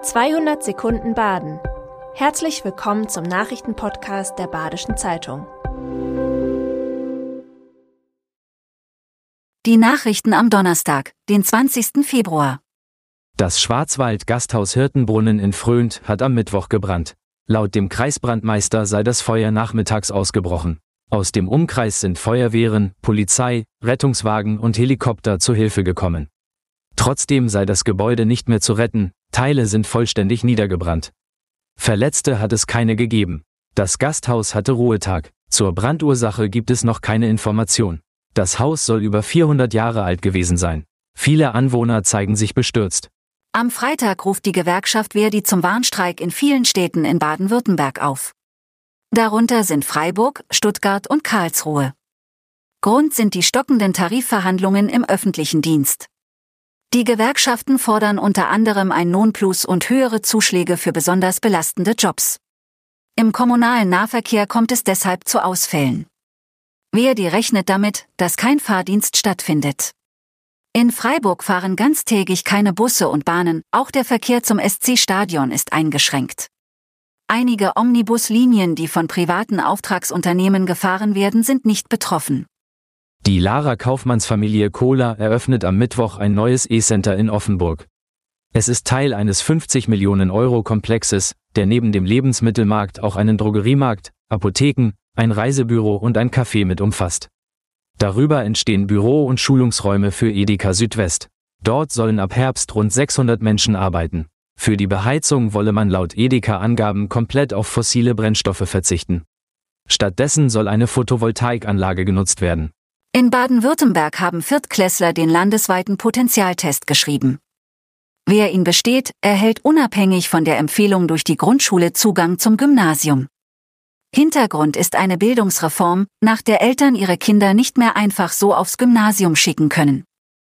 200 Sekunden Baden. Herzlich willkommen zum Nachrichtenpodcast der Badischen Zeitung. Die Nachrichten am Donnerstag, den 20. Februar. Das Schwarzwald-Gasthaus Hirtenbrunnen in Fröhnt hat am Mittwoch gebrannt. Laut dem Kreisbrandmeister sei das Feuer nachmittags ausgebrochen. Aus dem Umkreis sind Feuerwehren, Polizei, Rettungswagen und Helikopter zu Hilfe gekommen. Trotzdem sei das Gebäude nicht mehr zu retten, Teile sind vollständig niedergebrannt. Verletzte hat es keine gegeben. Das Gasthaus hatte Ruhetag. Zur Brandursache gibt es noch keine Information. Das Haus soll über 400 Jahre alt gewesen sein. Viele Anwohner zeigen sich bestürzt. Am Freitag ruft die Gewerkschaft Verdi zum Warnstreik in vielen Städten in Baden-Württemberg auf. Darunter sind Freiburg, Stuttgart und Karlsruhe. Grund sind die stockenden Tarifverhandlungen im öffentlichen Dienst. Die Gewerkschaften fordern unter anderem ein Lohnplus und höhere Zuschläge für besonders belastende Jobs. Im kommunalen Nahverkehr kommt es deshalb zu Ausfällen. Verdi rechnet damit, dass kein Fahrdienst stattfindet. In Freiburg fahren ganztägig keine Busse und Bahnen, auch der Verkehr zum SC-Stadion ist eingeschränkt. Einige Omnibuslinien, die von privaten Auftragsunternehmen gefahren werden, sind nicht betroffen. Die Lara Kaufmannsfamilie Kohler eröffnet am Mittwoch ein neues E-Center in Offenburg. Es ist Teil eines 50 Millionen Euro Komplexes, der neben dem Lebensmittelmarkt auch einen Drogeriemarkt, Apotheken, ein Reisebüro und ein Café mit umfasst. Darüber entstehen Büro- und Schulungsräume für Edeka Südwest. Dort sollen ab Herbst rund 600 Menschen arbeiten. Für die Beheizung wolle man laut Edeka-Angaben komplett auf fossile Brennstoffe verzichten. Stattdessen soll eine Photovoltaikanlage genutzt werden. In Baden-Württemberg haben Viertklässler den landesweiten Potenzialtest geschrieben. Wer ihn besteht, erhält unabhängig von der Empfehlung durch die Grundschule Zugang zum Gymnasium. Hintergrund ist eine Bildungsreform, nach der Eltern ihre Kinder nicht mehr einfach so aufs Gymnasium schicken können.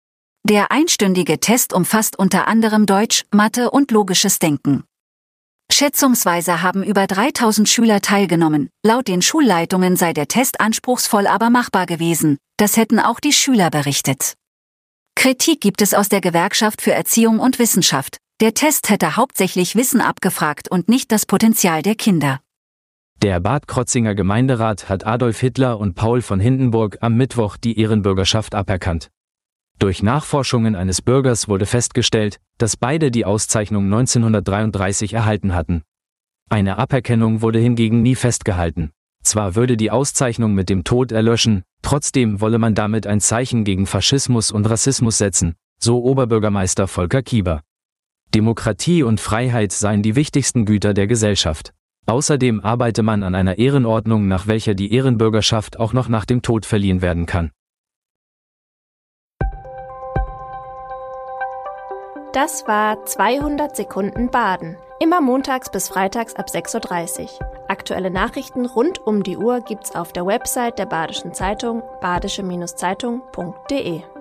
Der einstündige Test umfasst unter anderem Deutsch, Mathe und logisches Denken. Schätzungsweise haben über 3000 Schüler teilgenommen. Laut den Schulleitungen sei der Test anspruchsvoll, aber machbar gewesen. Das hätten auch die Schüler berichtet. Kritik gibt es aus der Gewerkschaft für Erziehung und Wissenschaft. Der Test hätte hauptsächlich Wissen abgefragt und nicht das Potenzial der Kinder. Der Bad Krotzinger Gemeinderat hat Adolf Hitler und Paul von Hindenburg am Mittwoch die Ehrenbürgerschaft aberkannt. Durch Nachforschungen eines Bürgers wurde festgestellt, dass beide die Auszeichnung 1933 erhalten hatten. Eine Aberkennung wurde hingegen nie festgehalten. Zwar würde die Auszeichnung mit dem Tod erlöschen, trotzdem wolle man damit ein Zeichen gegen Faschismus und Rassismus setzen, so Oberbürgermeister Volker Kieber. Demokratie und Freiheit seien die wichtigsten Güter der Gesellschaft. Außerdem arbeite man an einer Ehrenordnung, nach welcher die Ehrenbürgerschaft auch noch nach dem Tod verliehen werden kann. Das war 200 Sekunden Baden. Immer montags bis freitags ab 6:30 Uhr. Aktuelle Nachrichten rund um die Uhr gibt's auf der Website der Badischen Zeitung, badische-zeitung.de.